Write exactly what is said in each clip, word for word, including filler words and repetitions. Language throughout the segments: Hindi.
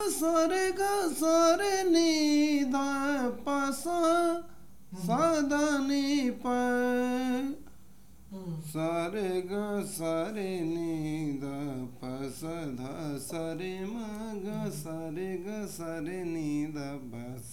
सरे ग सरे नी ध प स सा ध नी प सरे ग सरे नी ध प स ध सरे म ग सरे ग सरे नी ध प स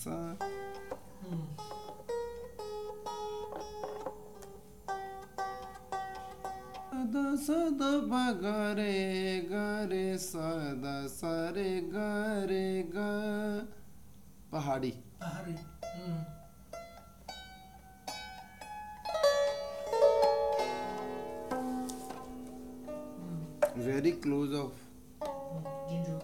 द स द प ग रे ग रे स द स रे ग रे ग पहाड़ी पहाड़ी। हम्म very close of जिंजो।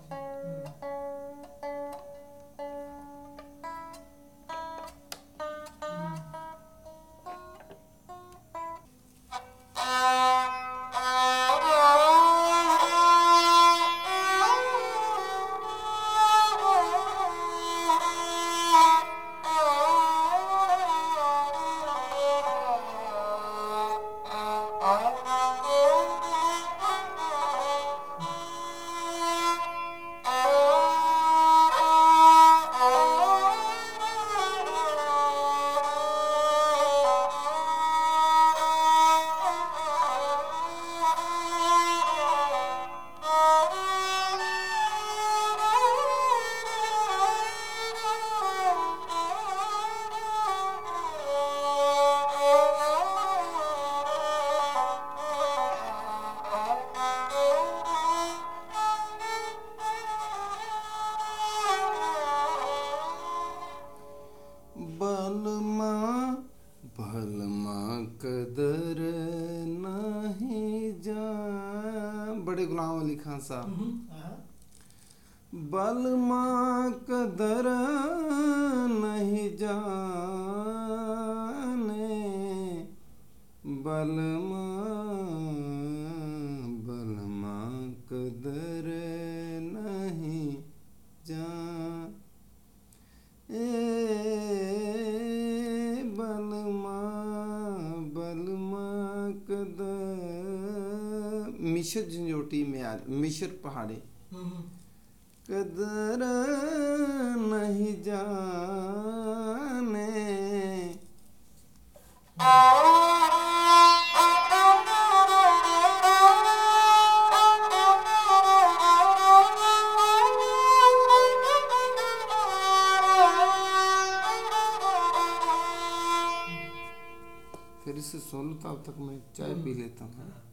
बलमा भलमा कदर नहीं जा बड़े गुलाम अली खान साहब। बलमा कदर नहीं जाने बलमा बलमा कदर नहीं जान ए बलमा बलमा कदर मिशर झंझोटी में आ मिशर पहाड़ी कदर नहीं जाने फिर इसे सोलह तब तक मैं चाय पी लेता हूँ।